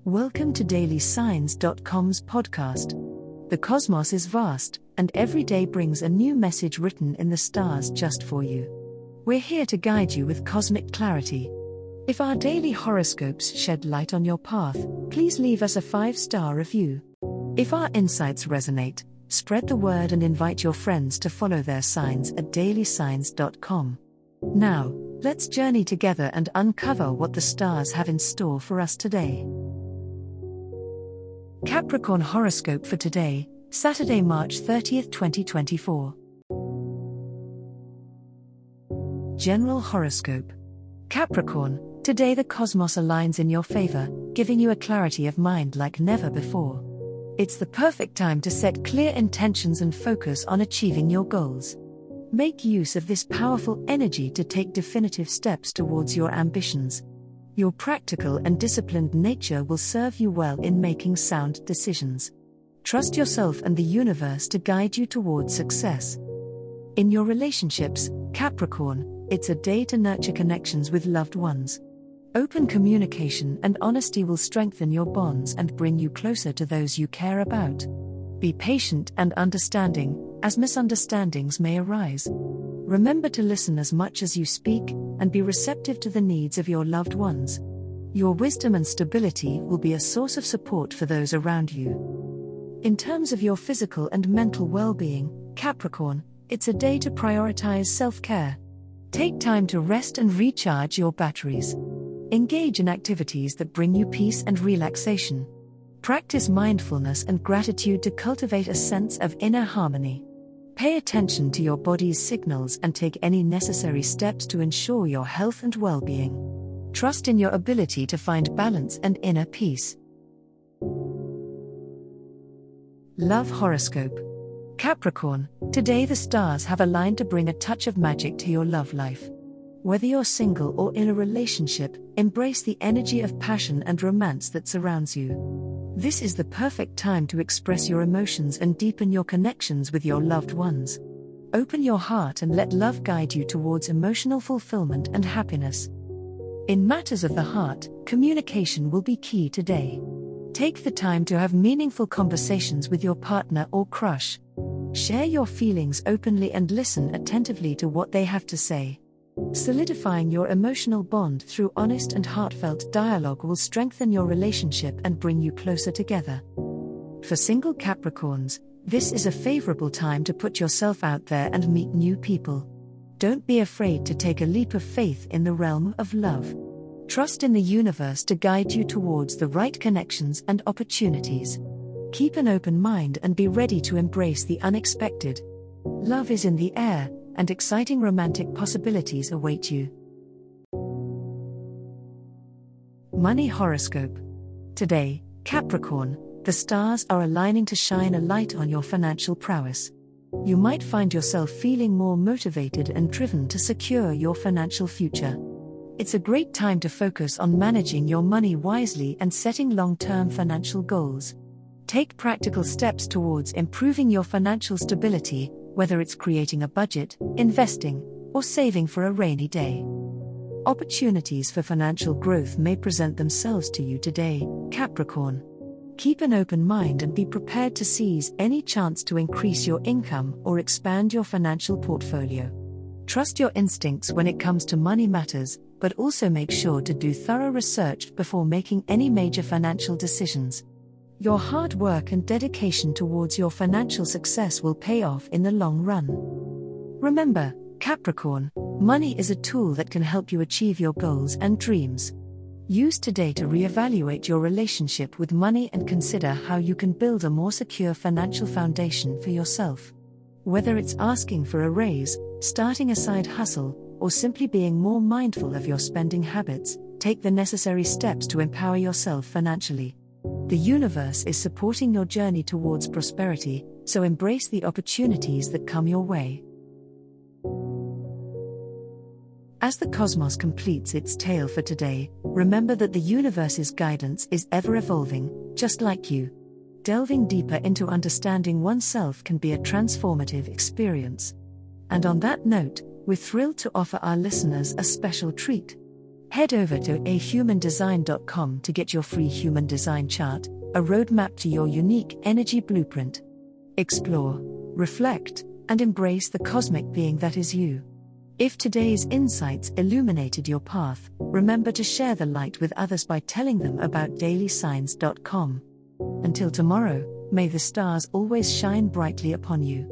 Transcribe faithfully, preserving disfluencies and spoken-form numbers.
Welcome to daily signs dot com's podcast. The cosmos is vast, and every day brings a new message written in the stars just for you. We're here to guide you with cosmic clarity. If our daily horoscopes shed light on your path, please leave us a five-star review. If our insights resonate, spread the word and invite your friends to follow their signs at daily signs dot com. Now, let's journey together and uncover what the stars have in store for us today. Capricorn horoscope for today, Saturday, March thirtieth, twenty twenty-four. General horoscope. Capricorn, today the cosmos aligns in your favor, giving you a clarity of mind like never before. It's the perfect time to set clear intentions and focus on achieving your goals. Make use of this powerful energy to take definitive steps towards your ambitions. Your practical and disciplined nature will serve you well in making sound decisions. Trust yourself and the universe to guide you towards success. In your relationships, Capricorn, it's a day to nurture connections with loved ones. Open communication and honesty will strengthen your bonds and bring you closer to those you care about. Be patient and understanding, as misunderstandings may arise. Remember to listen as much as you speak, and be receptive to the needs of your loved ones. Your wisdom and stability will be a source of support for those around you. In terms of your physical and mental well-being, Capricorn, it's a day to prioritize self-care. Take time to rest and recharge your batteries. Engage in activities that bring you peace and relaxation. Practice mindfulness and gratitude to cultivate a sense of inner harmony. Pay attention to your body's signals and take any necessary steps to ensure your health and well-being. Trust in your ability to find balance and inner peace. Love horoscope. Capricorn, today the stars have aligned to bring a touch of magic to your love life. Whether you're single or in a relationship, embrace the energy of passion and romance that surrounds you. This is the perfect time to express your emotions and deepen your connections with your loved ones. Open your heart and let love guide you towards emotional fulfillment and happiness. In matters of the heart, communication will be key today. Take the time to have meaningful conversations with your partner or crush. Share your feelings openly and listen attentively to what they have to say. Solidifying your emotional bond through honest and heartfelt dialogue will strengthen your relationship and bring you closer together. For single Capricorns, this is a favorable time to put yourself out there and meet new people. Don't be afraid to take a leap of faith in the realm of love. Trust in the universe to guide you towards the right connections and opportunities. Keep an open mind and be ready to embrace the unexpected. Love is in the air, and exciting romantic possibilities await you. Money horoscope. Today, Capricorn, the stars are aligning to shine a light on your financial prowess. You might find yourself feeling more motivated and driven to secure your financial future. It's a great time to focus on managing your money wisely and setting long-term financial goals. Take practical steps towards improving your financial stability, whether it's creating a budget, investing, or saving for a rainy day. Opportunities for financial growth may present themselves to you today, Capricorn. Keep an open mind and be prepared to seize any chance to increase your income or expand your financial portfolio. Trust your instincts when it comes to money matters, but also make sure to do thorough research before making any major financial decisions. Your hard work and dedication towards your financial success will pay off in the long run. Remember, Capricorn, money is a tool that can help you achieve your goals and dreams. Use today to reevaluate your relationship with money and consider how you can build a more secure financial foundation for yourself. Whether it's asking for a raise, starting a side hustle, or simply being more mindful of your spending habits, take the necessary steps to empower yourself financially. The universe is supporting your journey towards prosperity, so embrace the opportunities that come your way. As the cosmos completes its tale for today, remember that the universe's guidance is ever evolving, just like you. Delving deeper into understanding oneself can be a transformative experience. And on that note, we're thrilled to offer our listeners a special treat. Head over to a human design dot com to get your free human design chart, a roadmap to your unique energy blueprint. Explore, reflect, and embrace the cosmic being that is you. If today's insights illuminated your path, remember to share the light with others by telling them about daily signs dot com. Until tomorrow, may the stars always shine brightly upon you.